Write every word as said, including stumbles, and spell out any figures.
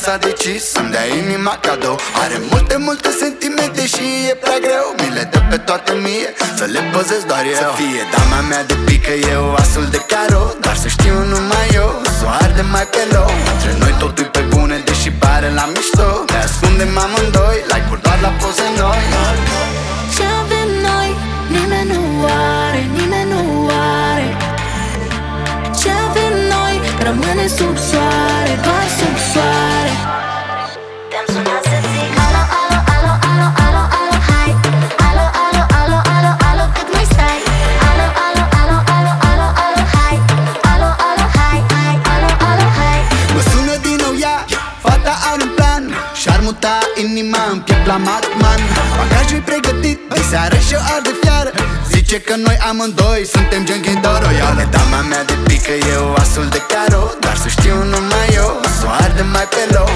s-a decis să-mi dea inima cadou. Are multe, multe sentimente și e prea greu. Mi le dă pe toate mie, să le păzesc doar eu. Să fie dama mea de pică, eu asul de caro. Dar să știu numai eu, s-o arde mai pe low. Între noi totul pe bune, deși pare la mișto. Ne ascundem amândoi, like-uri doar la poze noi. Ce avem noi, nimeni nu are, nimeni nu are. Ce avem noi, rămâne sub soare, doar sub soare. Te-am sunat să zic alo, alo, alo, alo, alo, alo, hai. Alo, alo, alo, alo, alo, cât mai stai? Alo, alo, alo, alo, alo, alo, hai. Alo, alo, hai, hai, alo, alo, hai. Mă sună din nou ea, fata are un plan și-ar muta inima în piept la Matman. Bagajul-i pregătit, de seară și-o arde fiară. Zice că noi amândoi suntem Genki Doro. Iau-le dama mea de pică, eu asul de caro. Dar să știu numai eu, s-o arde mai pe low.